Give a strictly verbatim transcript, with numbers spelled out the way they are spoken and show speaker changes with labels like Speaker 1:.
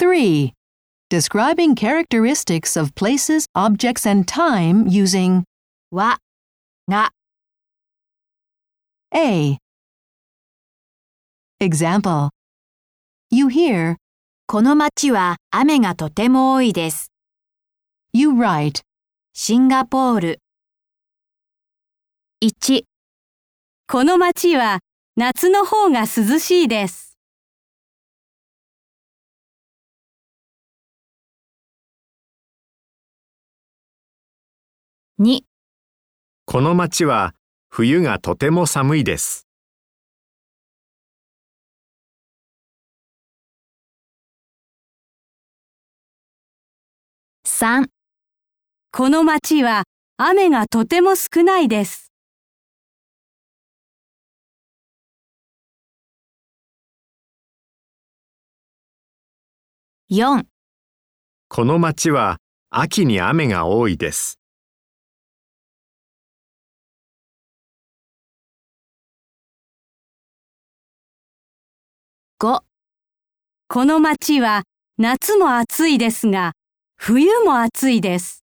Speaker 1: three. Describing characteristics of places, objects, and time using
Speaker 2: は、が、
Speaker 1: A. Example. You hear,
Speaker 2: この街は雨がとても多いです。
Speaker 1: you write,
Speaker 2: シンガポール。いち、この街は夏の方が涼しいです。に、
Speaker 3: この街は冬がとても寒いです。
Speaker 2: さん、この街は雨がとても少ないです。よん、
Speaker 3: この街は秋に雨が多いです。
Speaker 2: ご、この街は夏も暑いですが、冬も暑いです。